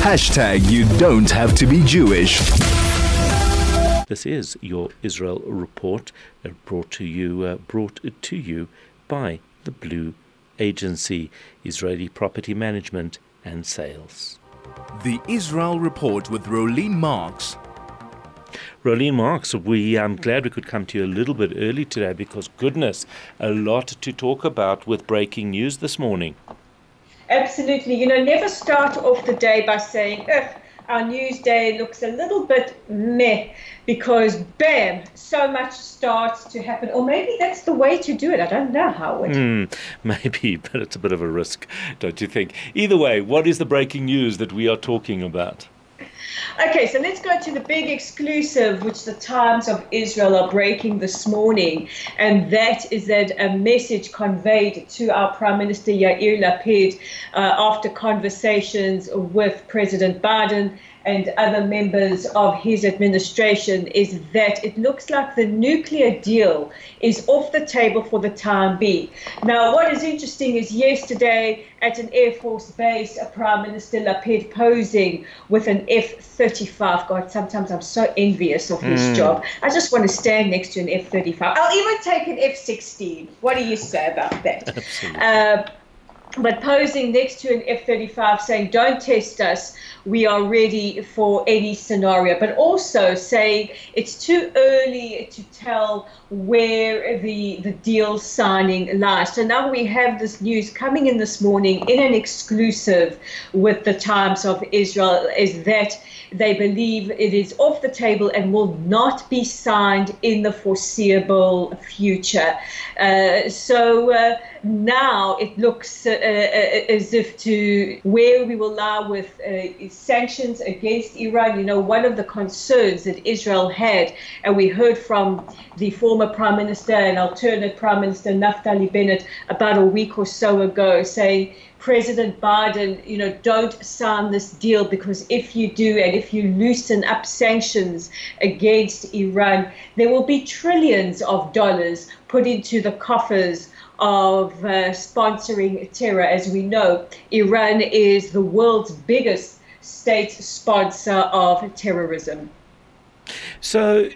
You don't have to be Jewish. This is your Israel Report, brought to you by the Blue Agency, Israeli Property Management and Sales. The Israel Report with Rolene Marks. Rolene Marks, I'm glad we could come to you a little bit early today because, goodness, a lot to talk about with breaking news this morning. Absolutely. Never start off the day by saying, our news day looks a little bit meh, because bam, so much starts to happen. Or maybe that's the way to do it. I don't know, Howard. Maybe, but it's a bit of a risk, don't you think? Either way, what is the breaking news that we are talking about? Okay, so let's go to the big exclusive, which the Times of Israel are breaking this morning. And that is that a message conveyed to our Prime Minister Yair Lapid after conversations with President Biden and other members of his administration is that it looks like the nuclear deal is off the table for the time being. Now, what is interesting is yesterday at an Air Force base, Prime Minister Lapid posing with an F-35. God, sometimes I'm so envious of his job. I just want to stand next to an F-35. I'll even take an F-16. What do you say about that? Absolutely. But posing next to an F-35 saying, don't test us, we are ready for any scenario. But also saying it's too early to tell where the deal signing lies. So now we have this news coming in this morning in an exclusive with the Times of Israel is that they believe it is off the table and will not be signed in the foreseeable future. So now it looks as if to where we will lie with sanctions against Iran. One of the concerns that Israel had, and we heard from the former Prime Minister and alternate Prime Minister Naftali Bennett about a week or so ago, saying, President Biden, don't sign this deal, because if you do and if you loosen up sanctions against Iran, there will be trillions of dollars put into the coffers of sponsoring terror. As we know, Iran is the world's biggest state sponsor of terrorism. So,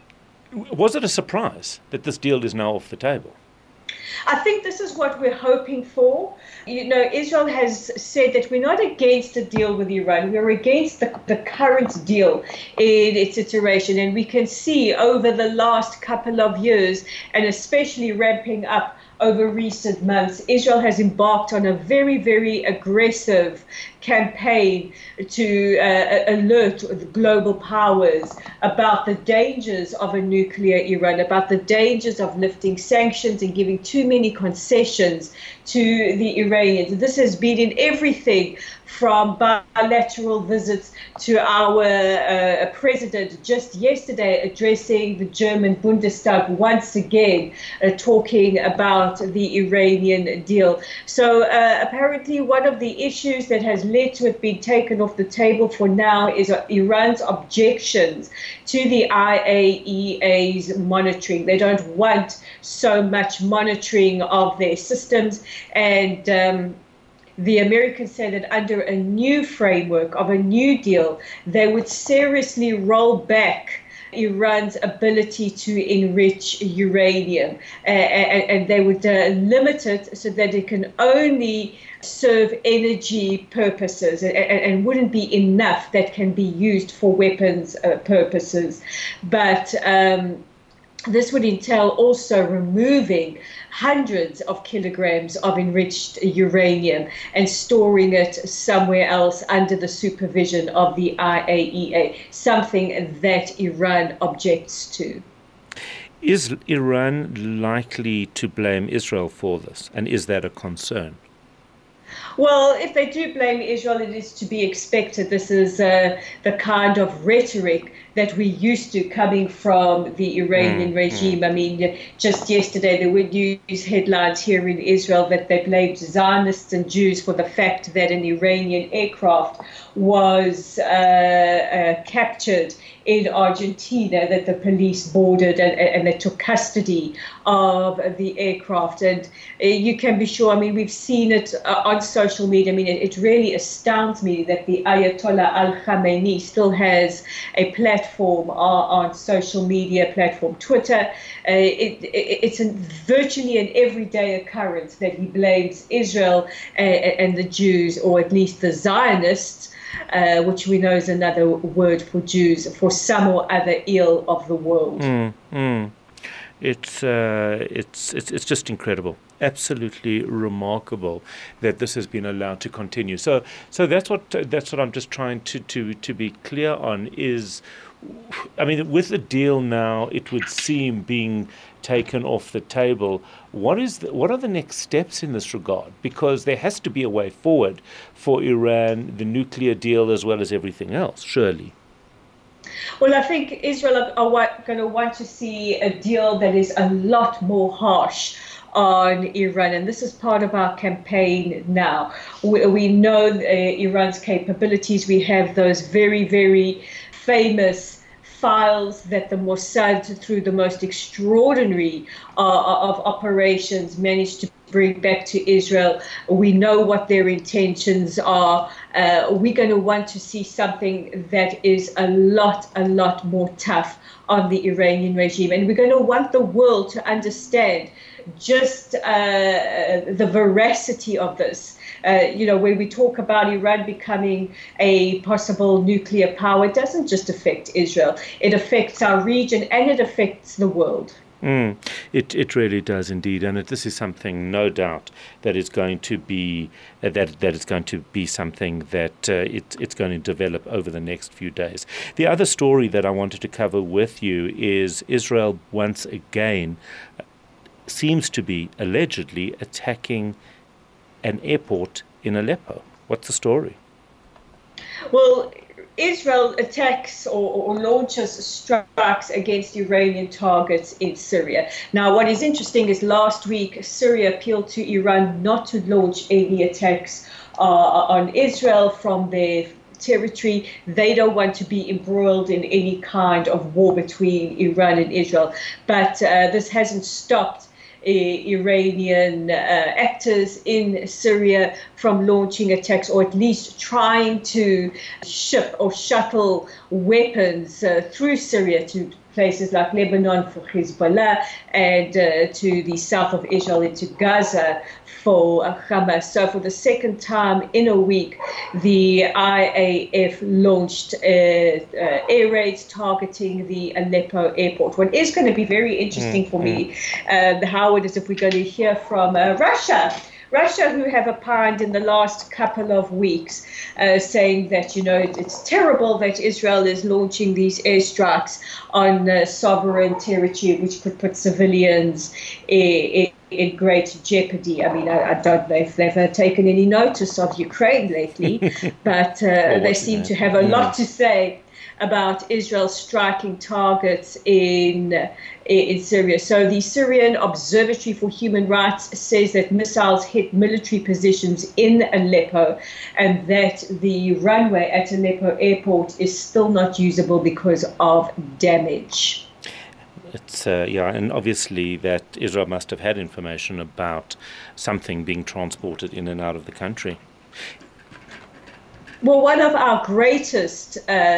was it a surprise that this deal is now off the table? I think this is what we're hoping for. Israel has said that we're not against a deal with Iran. We're against the current deal in its iteration. And we can see over the last couple of years, and especially ramping up over recent months, Israel has embarked on a very, very aggressive campaign to alert the global powers about the dangers of a nuclear Iran, about the dangers of lifting sanctions and giving too many concessions to the Iranians. This has been in everything from bilateral visits to our president just yesterday addressing the German Bundestag once again, talking about the Iranian deal. So apparently one of the issues that has led to it being taken off the table for now is Iran's objections to the IAEA's monitoring. They don't want so much monitoring of their systems, and the Americans say that under a new framework of a new deal, they would seriously roll back Iran's ability to enrich uranium, and they would limit it so that it can only serve energy purposes and wouldn't be enough that can be used for weapons purposes. But this would entail also removing hundreds of kilograms of enriched uranium and storing it somewhere else under the supervision of the IAEA, something that Iran objects to. Is Iran likely to blame Israel for this, and is that a concern? Well, if they do blame Israel, it is to be expected. This is the kind of rhetoric that we used to coming from the Iranian regime. I mean, just yesterday there were news headlines here in Israel that they blamed Zionists and Jews for the fact that an Iranian aircraft was captured in Argentina that the police boarded and they took custody of the aircraft. And you can be sure, I mean, we've seen it on social media. I mean, it really astounds me that the Ayatollah al-Khamenei still has a platform on social media platform, Twitter. It's virtually an everyday occurrence that he blames Israel and the Jews, or at least the Zionists, which we know is another word for Jews, for some or other ill of the world. It's just incredible, absolutely remarkable that this has been allowed to continue. So that's what I'm just trying to be clear on is, I mean, with the deal now, it would seem being taken off the table. What are the next steps in this regard? Because there has to be a way forward for Iran, the nuclear deal as well as everything else, surely. Well, I think Israel are going to want to see a deal that is a lot more harsh on Iran, and this is part of our campaign now. We know Iran's capabilities. We have those very, very famous files that the Mossad, through the most extraordinary of operations, managed to bring back to Israel. We know what their intentions are. We're going to want to see something that is a lot more tough on the Iranian regime. And we're going to want the world to understand just the veracity of this. When we talk about Iran becoming a possible nuclear power, it doesn't just affect Israel. It affects our region and it affects the world. It really does indeed, and this is something, no doubt, that is going to be that is going to be something that it's going to develop over the next few days. The other story that I wanted to cover with you is Israel once again seems to be allegedly attacking an airport in Aleppo. What's the story? Well, Israel attacks or launches strikes against Iranian targets in Syria. Now, what is interesting is last week, Syria appealed to Iran not to launch any attacks on Israel from their territory. They don't want to be embroiled in any kind of war between Iran and Israel. But this hasn't stopped Iranian actors in Syria from launching attacks, or at least trying to ship or shuttle weapons through Syria to places like Lebanon for Hezbollah and to the south of Israel into Gaza for Hamas. So for the second time in a week, the IAF launched air raids targeting the Aleppo airport. What is going to be very interesting for me, Howard, is if we're going to hear from Russia, who have opined in the last couple of weeks, saying that, it's terrible that Israel is launching these airstrikes on sovereign territory, which could put civilians in great jeopardy. I mean, I don't know if they've taken any notice of Ukraine lately, but they seem to have a lot to say about Israel striking targets in Syria. So the Syrian Observatory for Human Rights says that missiles hit military positions in Aleppo and that the runway at Aleppo airport is still not usable because of damage. It's and obviously that Israel must have had information about something being transported in and out of the country. Well, one of our greatest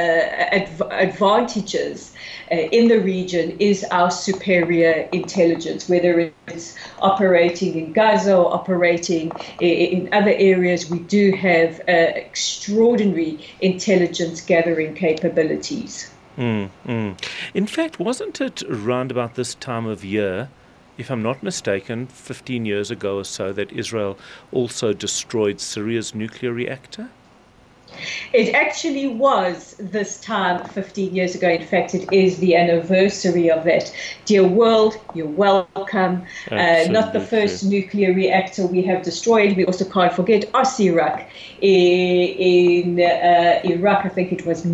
advantages in the region is our superior intelligence, whether it's operating in Gaza or operating in other areas. We do have extraordinary intelligence gathering capabilities. In fact, wasn't it around about this time of year, if I'm not mistaken, 15 years ago or so, that Israel also destroyed Syria's nuclear reactor? It actually was this time 15 years ago. In fact, it is the anniversary of that. Dear world, you're welcome. Not the first nuclear reactor we have destroyed. We also can't forget Osirak in Iraq. I think it was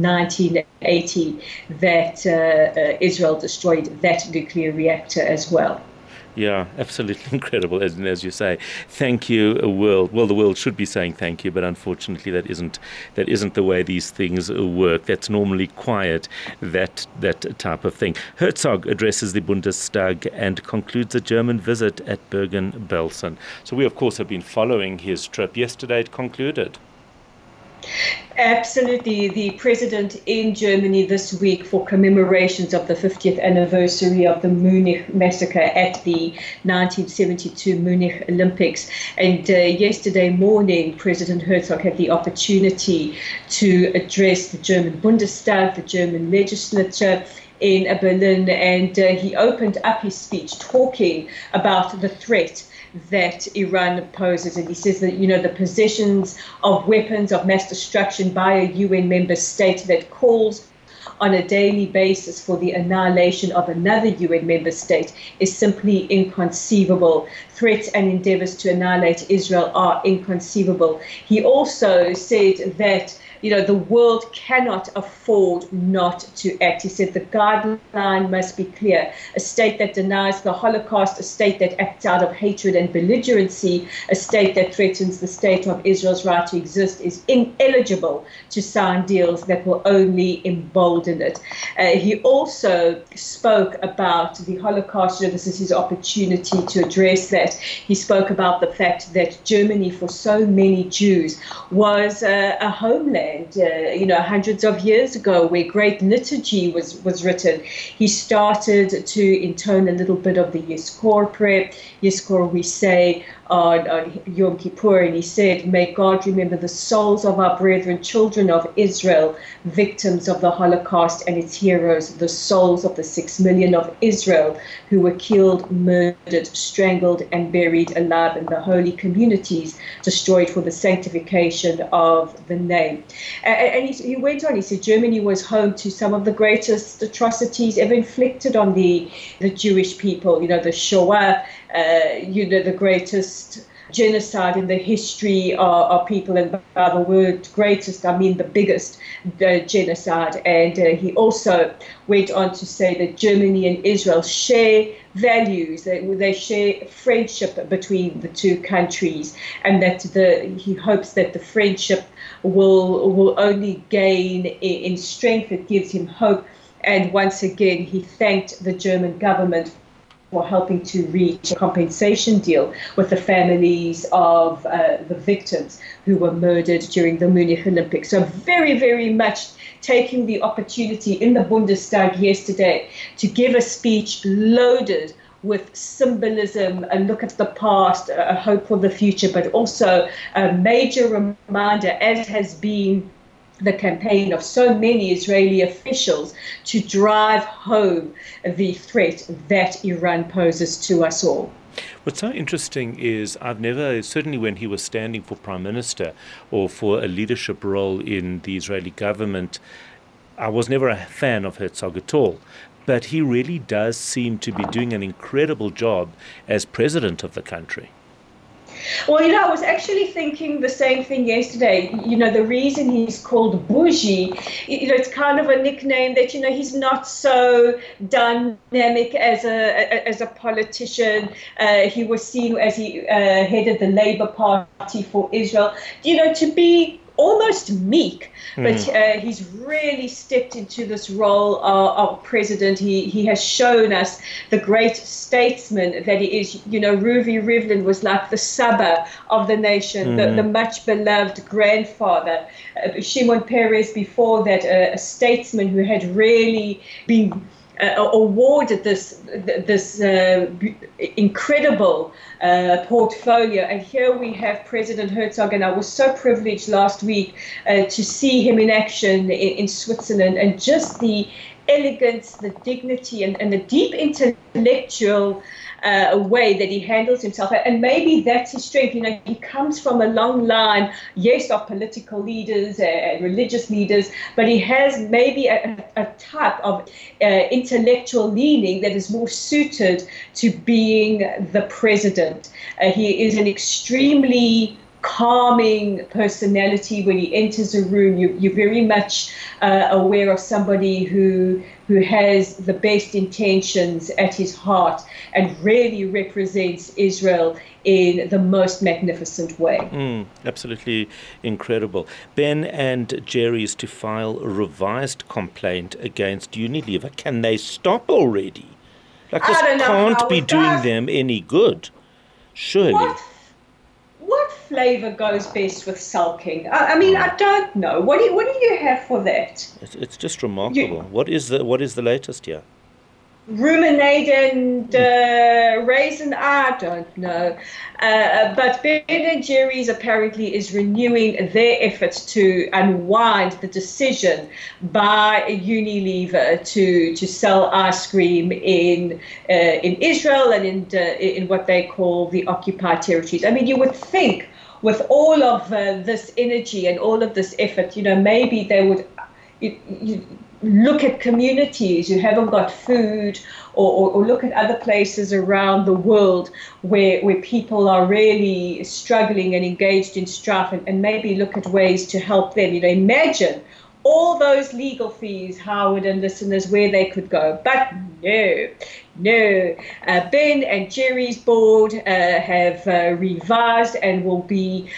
1980 that Israel destroyed that nuclear reactor as well. Yeah, absolutely incredible, as you say. Thank you, world. Well, the world should be saying thank you, but unfortunately, that isn't the way these things work. That's normally quiet, that type of thing. Herzog addresses the Bundestag and concludes a German visit at Bergen-Belsen. So we, of course, have been following his trip. Yesterday, it concluded. Absolutely. The president in Germany this week for commemorations of the 50th anniversary of the Munich massacre at the 1972 Munich Olympics. And yesterday morning, President Herzog had the opportunity to address the German Bundestag, the German legislature in Berlin, and he opened up his speech talking about the threat that Iran poses. And he says that, the possessions of weapons of mass destruction by a UN member state that calls on a daily basis for the annihilation of another UN member state is simply inconceivable. Threats and endeavors to annihilate Israel are inconceivable. He also said that the world cannot afford not to act. He said the guideline must be clear. A state that denies the Holocaust, a state that acts out of hatred and belligerency, a state that threatens the state of Israel's right to exist is ineligible to sign deals that will only embolden it. He also spoke about the Holocaust. This is his opportunity to address that. He spoke about the fact that Germany, for so many Jews, was a homeland. Hundreds of years ago, where great liturgy was written. He started to intone a little bit of the Yizkor prayer. Yizkor we say on Yom Kippur, and he said, "May God remember the souls of our brethren, children of Israel, victims of the Holocaust and its heroes, the souls of the 6 million of Israel who were killed, murdered, strangled, and buried alive in the holy communities destroyed for the sanctification of the name." And he went on, he said Germany was home to some of the greatest atrocities ever inflicted on the Jewish people, the Shoah, the greatest genocide in the history of people, and by the word greatest, I mean the biggest genocide. And he also went on to say that Germany and Israel share values, they share friendship between the two countries, and that he hopes that the friendship will only gain in strength. It gives him hope. And once again, he thanked the German government for helping to reach a compensation deal with the families of the victims who were murdered during the Munich Olympics. So very, very much taking the opportunity in the Bundestag yesterday to give a speech loaded with symbolism, a look at the past, a hope for the future, but also a major reminder, as has been the campaign of so many Israeli officials, to drive home the threat that Iran poses to us all. What's so interesting is I've never, certainly when he was standing for prime minister or for a leadership role in the Israeli government, I was never a fan of Herzog at all. But he really does seem to be doing an incredible job as president of the country. Well, I was actually thinking the same thing yesterday. The reason he's called Bougie, it's kind of a nickname that, he's not so dynamic as a politician. He was seen as he headed the Labour Party for Israel, to be almost meek, but he's really stepped into this role of president. He has shown us the great statesman that he is. Ruvi Rivlin was like the Saba of the nation, the much beloved grandfather. Shimon Peres before that, a statesman who had really been awarded this incredible portfolio. And here we have President Herzog, and I was so privileged last week to see him in action in Switzerland, and just the elegance, the dignity, and the deep intellectual way that he handles himself. And maybe that's his strength. He comes from a long line, yes, of political leaders and religious leaders, but he has maybe a type of intellectual leaning that is more suited to being the president. He is an extremely calming personality. When he enters a room, you're very much aware of somebody who has the best intentions at his heart and really represents Israel in the most magnificent way. Absolutely incredible. Ben and Jerry's to file a revised complaint against Unilever. Can they stop already? Like, this can't be doing them any good, surely. What flavor goes best with sulking? I mean, I don't know. What do you have for that? It's just remarkable. What is the latest here? Ruminate and raisin, I don't know. But Ben and Jerry's apparently is renewing their efforts to unwind the decision by Unilever to sell ice cream in Israel and in what they call the occupied territories. I mean, you would think with all of this energy and all of this effort, maybe they would look at communities who haven't got food, or look at other places around the world where people are really struggling and engaged in strife, and maybe look at ways to help them. Imagine all those legal fees, Howard and listeners, where they could go. But no. Ben and Jerry's board have revised and will be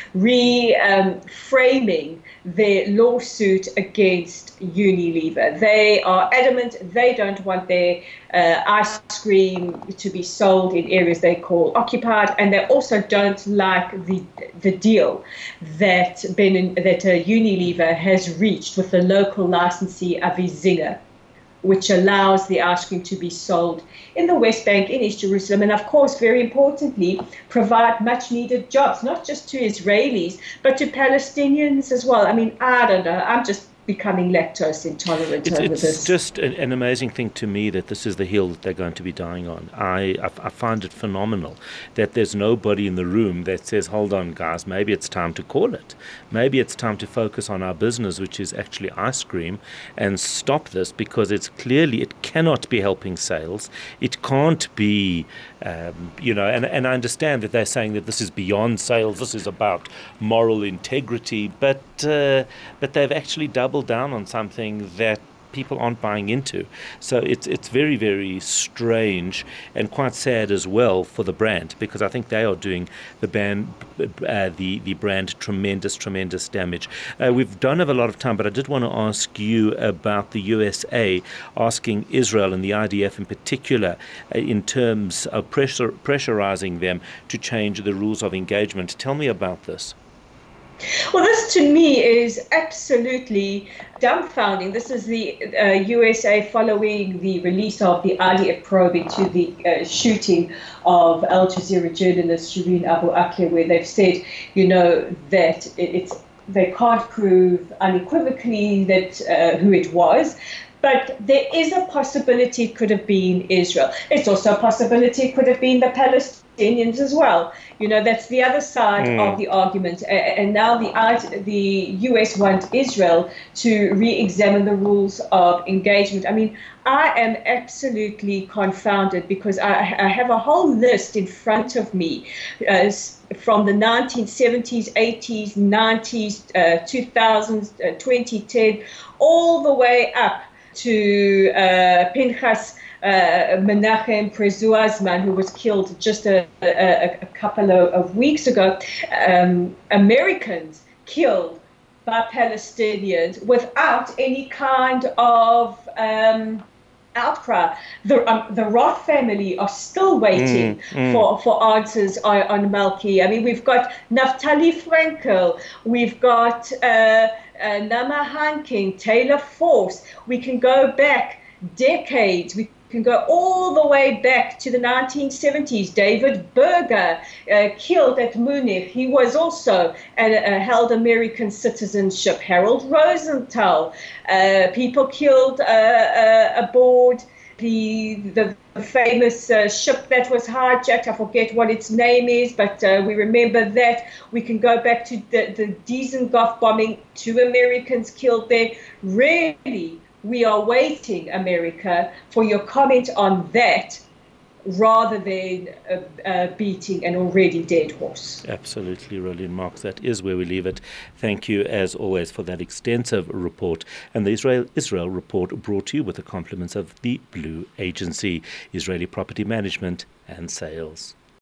reframing their lawsuit against Unilever. They are adamant they don't want their ice cream to be sold in areas they call occupied, and they also don't like the deal that Unilever has reached with the local licensee Avizinga, which allows the ice cream to be sold in the West Bank, in East Jerusalem, and of course, very importantly, provide much needed jobs, not just to Israelis, but to Palestinians as well. I mean, I don't know. I'm just becoming lactose intolerant over this. It's just an amazing thing to me that this is the hill that they're going to be dying on. I find it phenomenal that there's nobody in the room that says, hold on, guys, maybe it's time to call it. Maybe it's time to focus on our business, which is actually ice cream, and stop this, because it cannot be helping sales. It can't be, and I understand that they're saying that this is beyond sales, this is about moral integrity, but they've actually doubled down on something that people aren't buying into. So it's very, very strange and quite sad as well for the brand, because I think they are doing the brand tremendous damage. We don't have a lot of time, but I did want to ask you about the USA asking Israel and the IDF in particular in terms of pressurizing them to change the rules of engagement. Tell me about this. Well, this to me is absolutely dumbfounding. This is the USA following the release of the IDF probe into the shooting of Al Jazeera journalist Shireen Abu Akleh, where they've said, that they can't prove unequivocally that who it was. But there is a possibility it could have been Israel. It's also a possibility it could have been the Palestinians as well. That's the other side of the argument. And now the US want Israel to re-examine the rules of engagement. I mean, I am absolutely confounded, because I have a whole list in front of me from the 1970s, 80s, 90s, 2000s, 2010, all the way up to Pinchas Menachem Prezuazman, who was killed just a couple of weeks ago. Americans killed by Palestinians without any kind of outcry. The Roth family are still waiting for answers on Malki. I mean, we've got Naftali Frankel, we've got Nama Hanking, Taylor Force. We can go back decades. We can go all the way back to the 1970s. David Berger, killed at Munich. He was also held American citizenship. Harold Rosenthal, people killed aboard the famous ship that was hijacked. I forget what its name is, but we remember that. We can go back to the Dizengoff bombing. 2 Americans killed there. Really, we are waiting, America, for your comment on that. rather than beating an already dead horse. Absolutely, Rolene Marks. That is where we leave it. Thank you, as always, for that extensive report. And the Israel report brought to you with the compliments of the Blue Agency, Israeli Property Management and Sales.